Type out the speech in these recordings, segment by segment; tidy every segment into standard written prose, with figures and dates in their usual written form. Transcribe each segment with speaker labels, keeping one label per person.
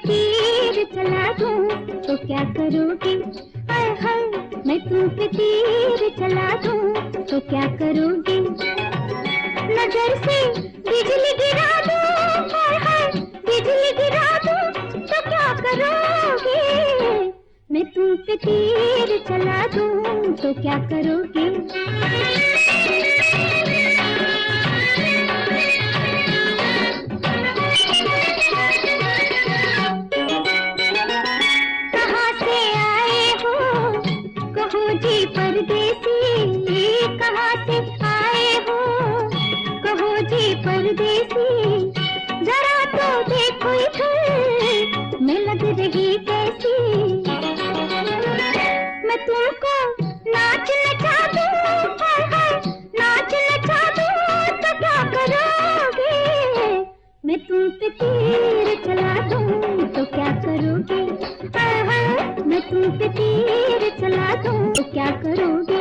Speaker 1: तीर चला दूं तो क्या करोगे? हाय हाय, मैं तुम पे तीर चला दूं तो क्या करोगे? नजर से बिजली गिरा दूं, हाय हाय, बिजली गिरा दूं तो क्या करोगे? मैं तुम पे तीर चला दूं तो क्या करोगे? कहाँ से आए हो कहो जी परदेसी, कहाँ से आए हो कहो जी परदेसी, जरा तो देखो इधर मैं लग रही कैसी। मैं तुमको नाच नचा दूं, हाय हाय, नाच नचा दूं तो क्या करोगे? मैं तुम पे तीर चला दूं तो क्या करोगे? हाय हाय, मैं तुम पे तीर चला दूं तो क्या करोगे?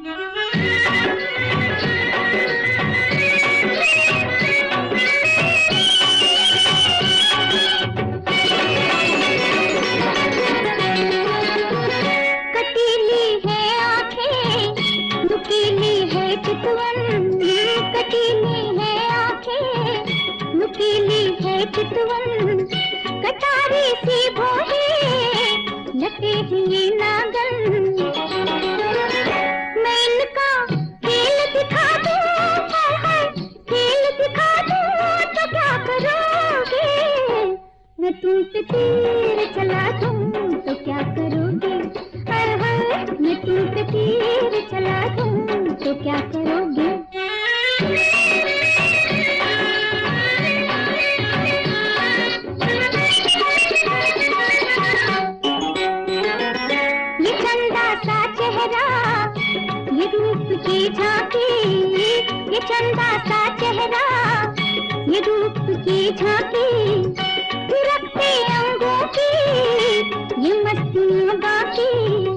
Speaker 1: कटीली है आंखें, नुकीली है चितवन, कटीली है आंखें, नुकीली है चितवन, कटारी सी भौहें, लटे हुए नागन। मैं इनका खेल दिखा दूं, हाय हाय, खेल दिखा दूं तो क्या करोगे? मैं तुम पे तीर चला दूं तो क्या करोगे? हाय हाय, मैं तुम पे तीर चला दूं तो क्या करोगे? ये चंदा सा चेहरा, ये रूप की झांकी, ये चंदा सा चेहरा, ये रूप की झांकी, थिरकते अंगों की ये मस्तियाँ बाकी।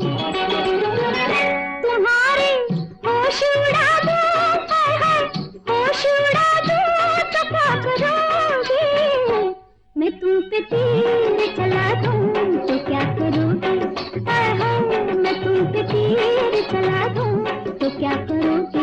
Speaker 1: तुम्हारे होश उड़ा दूं, हाय हाय, होश उड़ा दूं तो क्या करोगे? मैं तुम पे तीर चला दूं तो क्या करोगे? हाय हाय, मैं तुम पे तीर चला दूं तो क्या करोगे?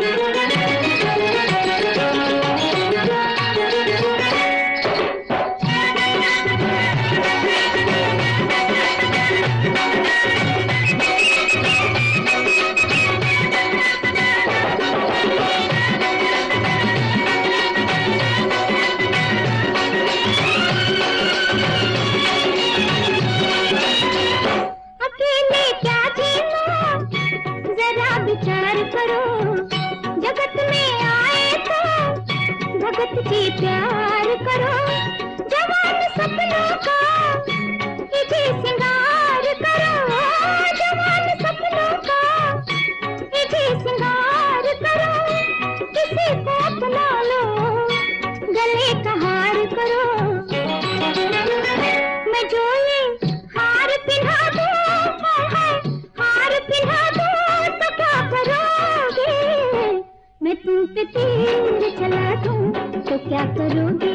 Speaker 1: अकेले क्या जीना, जरा विचार करो, जगत में आए तो भगत जी प्यार करो। जवान सपनों का इजी सिंगार करो, जवान सपनों का इजी सिंगार करो, किसी को अपना लो, गले का हार करो। मैं जो ये हार पिन्हा दूं, हाय हाय, हार पिन्हा दूं तो क्या करोगे? मैं तुम पे तीर चला दूं तो क्या करोगे?